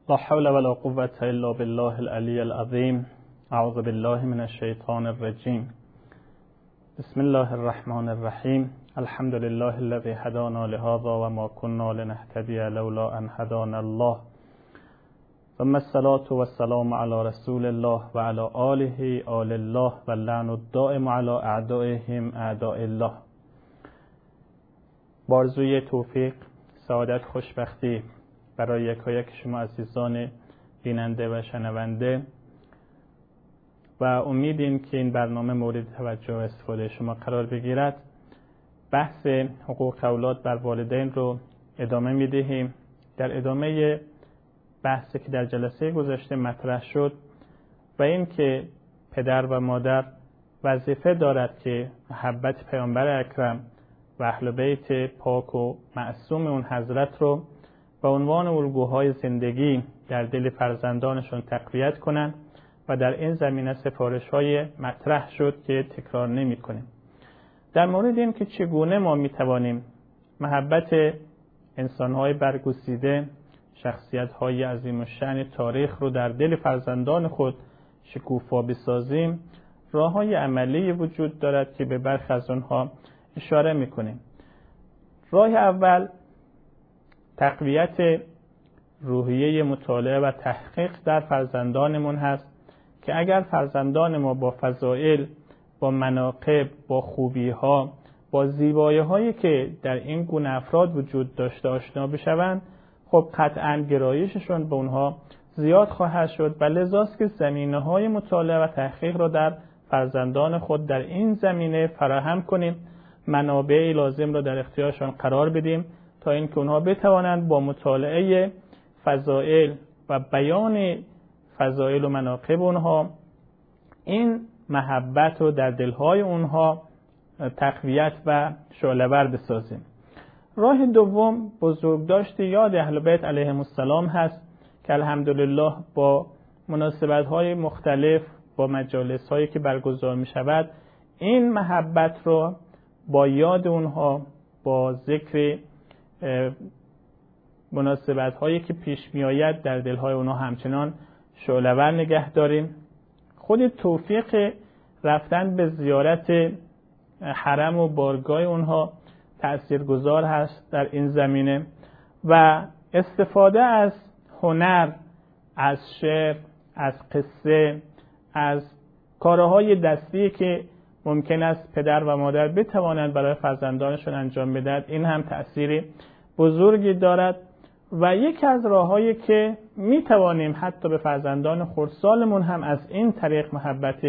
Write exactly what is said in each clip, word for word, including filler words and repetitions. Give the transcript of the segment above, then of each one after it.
لا حول ولا قوة الا بالله العلی العظیم. اعوذ بالله من الشیطان الرجیم. بسم الله الرحمن الرحیم. الحمد لله الذي هدانا لهذا وما كنا لنهتدي لولا ان هدانا الله. ثم الصلاة والسلام على رسول الله وعلى آله آل الله واللعن الدائم على اعدائهم اعداء الله. بارزوی توفیق، سعادت، خوشبختی برای یکایک شما عزیزان بیننده و شنونده و امیدیم که این برنامه مورد توجه و استفاده شما قرار بگیرد. بحث حقوق اولاد بر والدین رو ادامه میدهیم. در ادامه بحثی که در جلسه گذشته مطرح شد و این که پدر و مادر وظیفه دارد که محبت پیامبر اکرم و اهل بیت پاک و معصوم اون حضرت رو به عنوان الگوهای زندگی در دل فرزندانشون تقویت کنند و در این زمینه سفارش‌های مطرح شد که تکرار نمی‌کنیم. در مورد این که چگونه ما می‌توانیم محبت انسان‌های برگزیده، شخصیت‌های عظیم الشأن تاریخ رو در دل فرزندان خود شکوفا بسازیم، راه‌های عملی وجود دارد که به برخی از آنها اشاره می‌کنیم. راه اول تقویت روحیه مطالعه و تحقیق در فرزندانمون هست که اگر فرزندان ما با فضائل، با مناقب، با خوبی‌ها، با زیبایی‌هایی که در این گونه افراد وجود داشته آشنا بشوند، خب قطعاً گرایششون به اونها زیاد خواهد شد و لذاست که زمینه‌های مطالعه و تحقیق را در فرزندان خود در این زمینه فراهم کنیم، منابع لازم را در اختیارشان قرار بدیم تا اینکه اونها بتوانند با مطالعه فضائل و بیان فضائل و مناقب اونها این محبت رو در دلهای اونها تقویت و شعله‌ور بسازیم. راه دوم بزرگداشت یاد اهل بیت علیهم السلام هست که الحمدلله با مناسبت‌های مختلف، با مجالس‌هایی که برگزار می‌شود، این محبت رو با یاد اونها، با ذکر مناسبت هایی که پیش می آید در دلهای اونها همچنان شعله‌ور نگه داریم. خود توفیق رفتن به زیارت حرم و بارگاه اونها تأثیرگذار هست در این زمینه و استفاده از هنر، از شعر، از قصه، از کارهای دستی که ممکن است پدر و مادر بتوانند برای فرزندانشون انجام بدهند، این هم تأثیر بزرگی دارد و یکی از راه‌هایی که میتوانیم حتی به فرزندان خردسالمون هم از این طریق محبت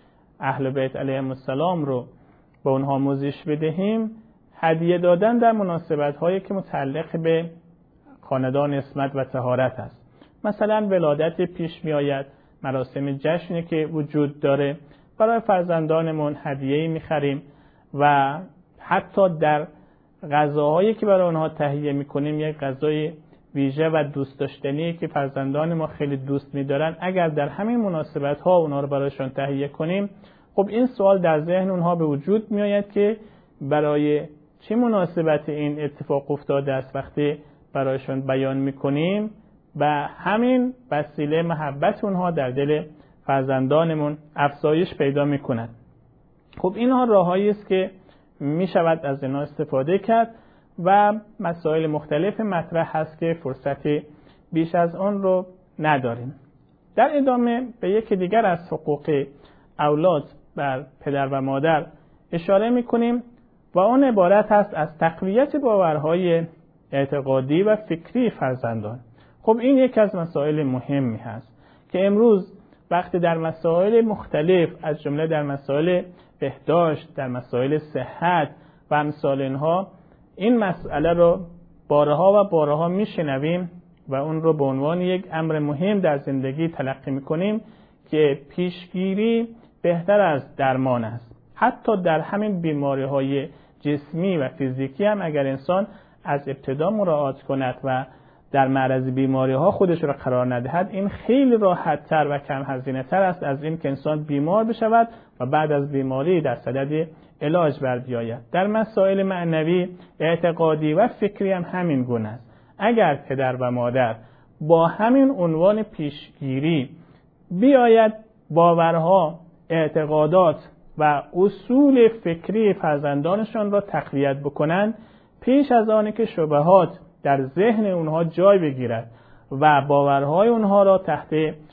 اهل بیت علیهم السلام رو به اونها آموزش بدهیم، هدیه دادن در مناسبت‌هایی که متعلق به خاندان عصمت و طهارت است. مثلا ولادت پیش میآید، مراسم جشنی که وجود داره، برای فرزندانمون هدیه‌ای می‌خریم و حتی در غذاهایی که برای اونها تهیه می‌کنیم یک غذای ویژه و دوست داشتنی که فرزندان ما خیلی دوست می‌دارن، اگر در همین مناسبت‌ها اونها رو برایشون تهیه کنیم، خب این سوال در ذهن اونها به وجود می‌آید که برای چه مناسبت این اتفاق افتاده است. وقتی برایشون بیان می‌کنیم و همین وسیله محبت اونها در دل فرزندانمون افزایش پیدا می‌کند. خب اینها راه‌هایی است که می‌شود از اینها استفاده کرد و مسائل مختلف مطرح هست که فرصتی بیش از آن رو نداریم. در ادامه به یکی دیگر از حقوق اولاد بر پدر و مادر اشاره می‌کنیم و آن عبارت است از تقویت باورهای اعتقادی و فکری فرزندان. خب این یک از مسائل مهمی هست که امروز وقتی در مسائل مختلف از جمله در مسائل بهداشت، در مسائل صحت و امثال اینها این مسئله رو بارها و بارها میشنویم و اون رو به عنوان یک امر مهم در زندگی تلقی میکنیم که پیشگیری بهتر از درمان است. حتی در همین بیماری‌های جسمی و فیزیکی هم اگر انسان از ابتدا مراعات کند و در معرض بیماری ها خودش را قرار ندهد، این خیلی راحت تر و کم هزینه تر است از این که انسان بیمار بشود و بعد از بیماری در صدد علاج بر بیاید. در مسائل معنوی، اعتقادی و فکری هم همین گونه است. اگر پدر و مادر با همین عنوان پیشگیری بیاید باورها، اعتقادات و اصول فکری فرزندانشان را تقویت بکنند پیش از آنه که شبهات در ذهن اونها جای بگیرد و باورهای اونها را تحت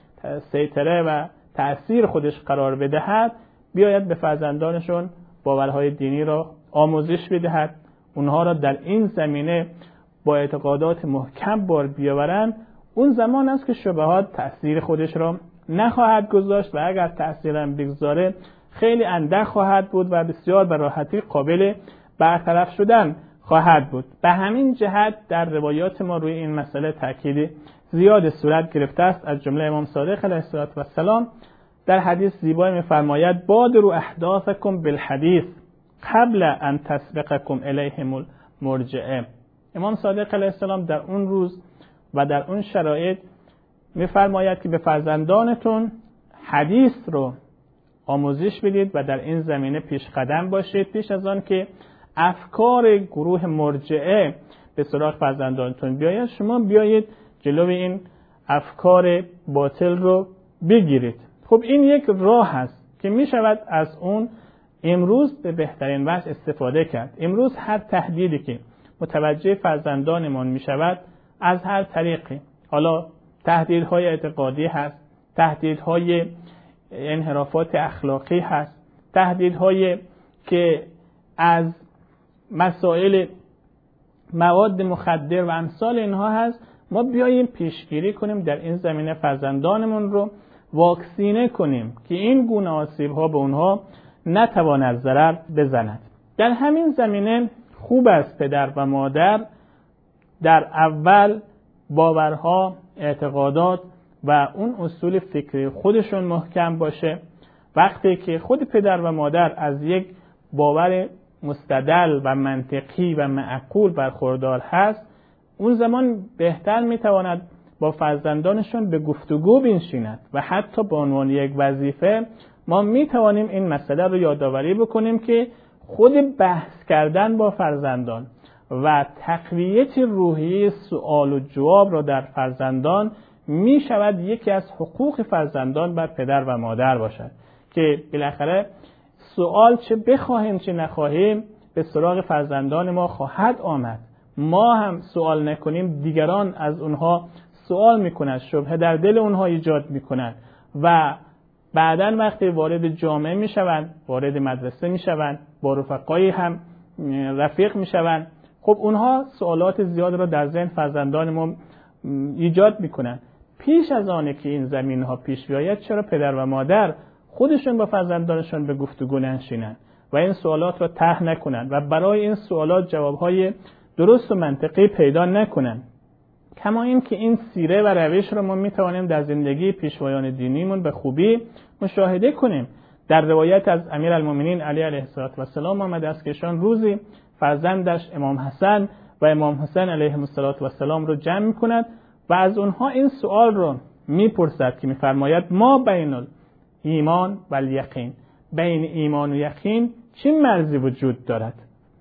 سیطره و تأثیر خودش قرار بدهد، بیاید به فرزندانشون باورهای دینی را آموزش بدهد، اونها را در این زمینه با اعتقادات محکم بار بیاورند. اون زمان است که شبهات تأثیر خودش را نخواهد گذاشت و اگر تأثیرم بگذاره خیلی اندک خواهد بود و بسیار به راحتی قابل برطرف شدن خواهد بود. به همین جهت در روایات ما روی این مسئله تأکید زیاد صورت گرفته است. از جمله امام صادق علیه السلام در حدیث زیبایی می‌فرماید بادروا احداثکم بالحدیث قبل ان تسبقکم الیهم المرجعه. امام صادق علیه السلام در اون روز و در اون شرایط می‌فرماید که به فرزندانتون حدیث رو آموزش بدید و در این زمینه پیش قدم باشید پیش از آن که افکار گروه مرجعه به سراغ فرزندانتون بیاید. شما بیایید جلو این افکار باطل رو بگیرید. خب این یک راه است که می شود از اون امروز به بهترین وجه استفاده کرد. امروز هر تهدیدی که متوجه فرزندانمان می شود از هر طریقی، حالا تهدیدهای اعتقادی هست، تهدیدهای انحرافات اخلاقی هست، تهدیدهای که از مسائل مواد مخدر و امثال اینها هست، ما بیاییم پیشگیری کنیم در این زمینه فرزندانمون رو واکسینه کنیم که این گونه آسیب‌ها به اونها نتواند ضرر بزند. در همین زمینه خوب است پدر و مادر در اول باورها، اعتقادات و اون اصول فکری خودشون محکم باشه. وقتی که خود پدر و مادر از یک باور مستدل و منطقی و معقول برخوردار هست، اون زمان بهتر میتواند با فرزندانشون به گفتگو بنشیند و حتی به عنوان یک وظیفه ما میتوانیم این مسئله رو یادآوری بکنیم که خود بحث کردن با فرزندان و تقویت روحیه سوال و جواب را در فرزندان می شود یکی از حقوق فرزندان بر پدر و مادر باشد که بالاخره سوال چه بخواهیم چه نخواهیم به سراغ فرزندان ما خواهد آمد. ما هم سوال نکنیم دیگران از اونها سوال میکنند، شبهه در دل اونها ایجاد میکنند و بعداً وقتی وارد جامعه میشوند، وارد مدرسه میشوند، با رفقایی هم رفیق میشوند، خب اونها سوالات زیاد را در ذهن فرزندان ما ایجاد میکنند. پیش از آنه که این زمینه پیش بیاید چرا پدر و مادر خودشون با فرزندانشون به گفتگو ننشینند و این سوالات را طرح نکنند و برای این سوالات جوابهای درست و منطقی پیدا نکنند. کما این که این سیره و روش را ما میتوانیم در زندگی پیشوایان دینیمون به خوبی مشاهده کنیم. در روایت از امیرالمومنین علی علیه السلام آمده است که ایشان روزی فرزندش امام حسن و امام حسین علیهم السلام رو جمع میکند و از اونها این سوال رو میپرسد که میفرماید ما بین ایمان و الیقین، بین ایمان و یقین چه مرزی وجود دارد؟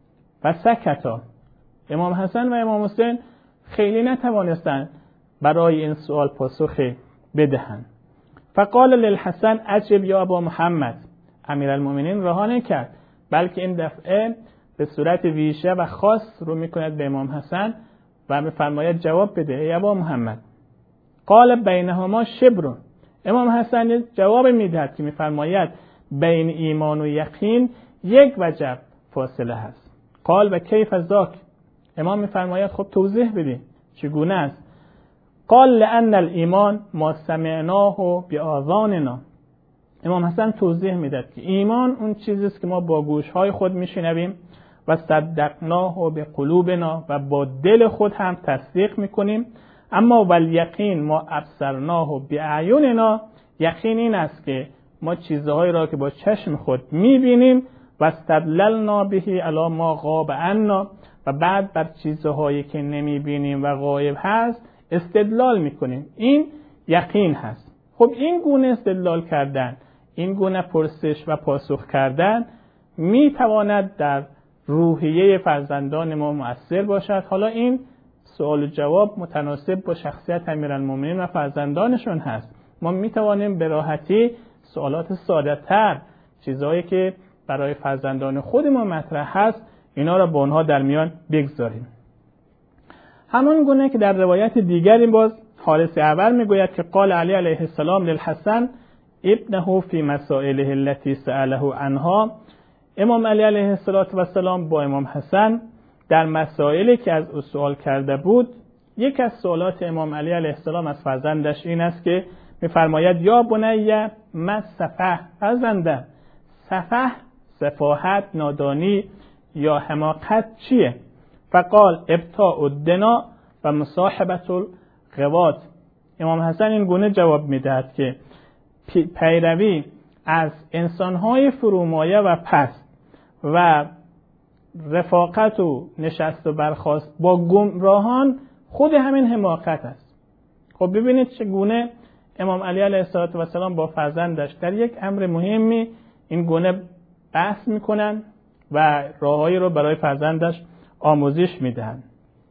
و سکتا. امام حسن و امام حسین خیلی نتوانستند برای این سوال پاسخ بدهند. فقال للحسن عجب یا ابا محمد. امیرالمومنین رها نکرد بلکه این دفعه به صورت ویژه و خاص رو میکند به امام حسن و میفرماید جواب بده ای ابا محمد. قال بینهما شبر. امام حسن جواب میدهد که میفرماید بین ایمان و یقین یک وجب فاصله هست. قال و کیف ذاک. امام میفرماید خب توضیح بدید چگونه است؟ قال لان الایمان ما سمعناه بآذاننا. امام حسن توضیح میداد که ایمان اون چیزی است که ما با گوشهای خود میشنویم و صدقناه به قلوبنا و با دل خود هم تصدیق میکنیم. اما والیقین ما ابصرناه باعیننا. یقین این است که ما چیزهایی را که با چشم خود میبینیم و استدللنا به علی ما غاب عنا و بعد بر چیزهایی که نمیبینیم و غایب هست استدلال میکنیم. این یقین هست. خب این گونه استدلال کردن، این گونه پرسش و پاسخ کردن میتواند در روحیه فرزندان ما مؤثر باشد. حالا این سوال و جواب متناسب با شخصیت امیرالمومنین و فرزندانشون هست. ما میتوانیم به راحتی سوالات ساده‌تر، چیزهایی که برای فرزندان خود ما مطرح هست، اینا را با اونها در میان بگذاریم. همون گونه که در روایت دیگری باز حارث اعور میگوید که قال علی علیه السلام للحسن ابنه فی مسائله التي سأله عنها، امام علی علیه السلام با امام حسن در مسائلی که از او سوال کرده بود، یک از سوالات امام علی علیه السلام از فرزندش این است که میفرماید یا بنیه ما سفه، فرزنده سفه، سفاهت، نادانی یا حماقت چیه؟ فقال ابتاء الدنا و مصاحبت الغوات. امام حسن این گونه جواب میدهد که پیروی از انسانهای فرومایه و پست و رفاقت و نشست و برخاست با گمراهان خود همین حماقت است. خب ببینید چگونه امام علی علیه السلام با فرزندش در یک امر مهمی این گونه بحث میکنن و راههایی رو برای فرزندش آموزش میدهند.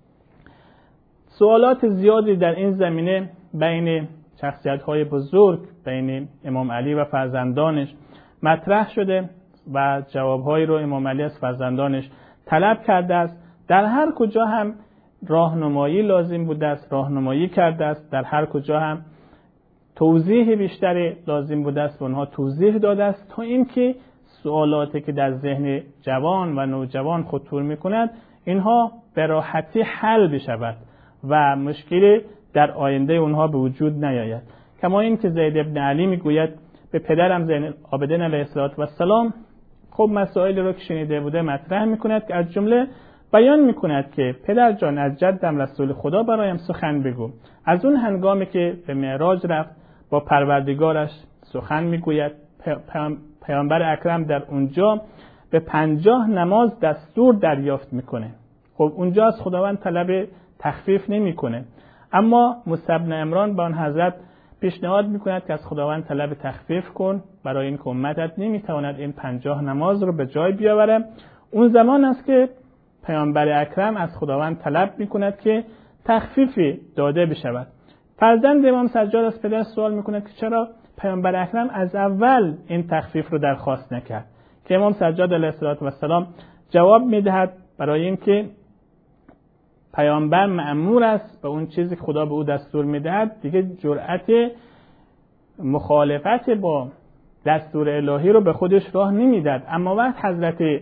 سوالات زیادی در این زمینه بین شخصیت‌های بزرگ، بین امام علی و فرزندانش مطرح شده و جوابهایی رو امام علی از فرزندانش طلب کرده است. در هر کجا هم راهنمایی لازم بوده است، راهنمایی کرده است. در هر کجا هم توضیح بیشتری لازم بوده است و اونها توضیح داده است تا اینکه سوالاتی که در ذهن جوان و نوجوان خطور می‌کند اینها به راحتی حل بشود و مشکلی در آینده اونها به وجود نیاید. کما این که زید ابن علی میگوید به پدرم زین العابدین علیه السلام خب مسائلی رو که شنیده بوده مطرح میکند که از جمله بیان میکند که پدر جان از جدم رسول خدا برایم سخن بگو. از اون هنگامی که به معراج رفت با پروردگارش سخن میگوید. پیامبر اکرم در اونجا به پنجاه نماز دستور دریافت میکنه. خب اونجا از خداوند طلب تخفیف نمیکنه، اما موسی بن عمران به آن حضرت پیشنهاد میکند که از خداوند طلب تخفیف کن برای این که امتت نمیتواند این پنجاه نماز رو به جای بیاوره. اون زمان است که پیامبر اکرم از خداوند طلب میکند که تخفیفی داده بشود. فرزند امام سجاد از پدر سوال میکند که چرا پیامبر اکرم از اول این تخفیف رو درخواست نکرد، که امام سجاد علیه السلام جواب میدهد برای اینکه پیامبر مأمور است به اون چیزی که خدا به او دستور میدهد، دیگه جرأت مخالفت با دستور الهی رو به خودش راه نمیداد. اما وقت حضرت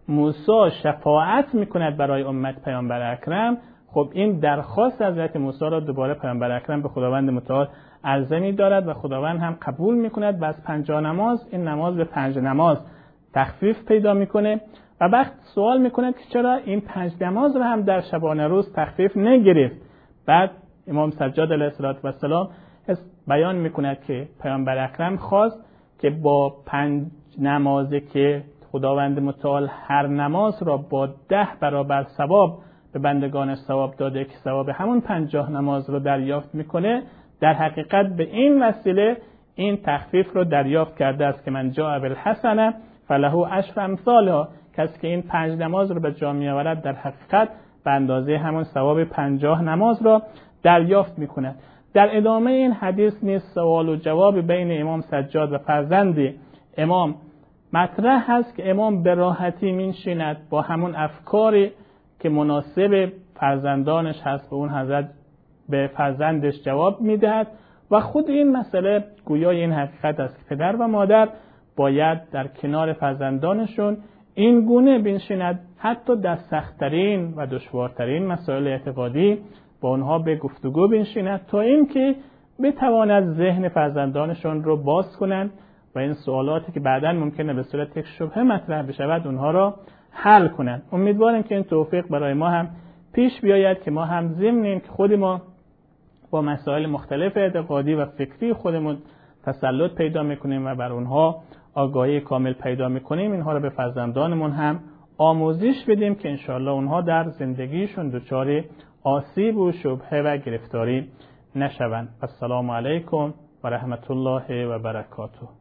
موسی شفاعت میکند برای امت پیامبر اکرم، خب این درخواست حضرت موسی را دوباره پیامبر اکرم به خداوند متعال عرضه می‌دارد و خداوند هم قبول میکند و از پنجاه نماز این نماز به پنج نماز تخفیف پیدا میکنه. و وقت سوال میکنه که چرا این پنج نماز رو هم در شبانه روز تخفیف نگرفت. بعد امام سجاد علیه السلام بیان میکند که پیامبر اکرم خواست که با پنج نمازی که خداوند متعال هر نماز را با ده برابر ثواب به بندگانش ثواب داده که ثواب همون پنجاه نماز رو دریافت میکنه، در حقیقت به این وسیله این تخفیف رو دریافت کرده است که من جاء بالحسنه فله عشر امثالها. کسی که این پنج نماز رو به جا می‌آورد در حقیقت به اندازه همون ثواب پنجاه نماز را دریافت می‌کند. در ادامه این حدیث نیز سوال و جواب بین امام سجاد و فرزند امام مطرح هست که امام به راحتی می‌نشیند با همون افکاری که مناسب فرزندانش هست به اون حضرت به فرزندش جواب می‌دهد و خود این مسئله گویای این حقیقت است که پدر و مادر باید در کنار فرزندانشون این گونه بنشیند، حتی در سخت‌ترین و دشوارترین مسائل اعتقادی با اونها به گفتگو بنشیند تا اینکه بتواند ذهن فرزندانشون رو باز کنند و این سوالاتی که بعداً ممکنه به صورت یک شبهه مطرح بشود اونها را حل کنند. امیدوارم که این توفیق برای ما هم پیش بیاید که ما هم ضمن این که خود ما با مسائل مختلف اعتقادی و فکری خودمون تسلط پیدا میکنیم و بر اونها آگاهی کامل پیدا میکنیم، اینها رو به فرزندانمون هم آموزش بدیم که انشاءالله اونها در زندگیشون دچار آسیب و شبهه و گرفتاری نشوند. السلام علیکم و رحمت الله و برکاته.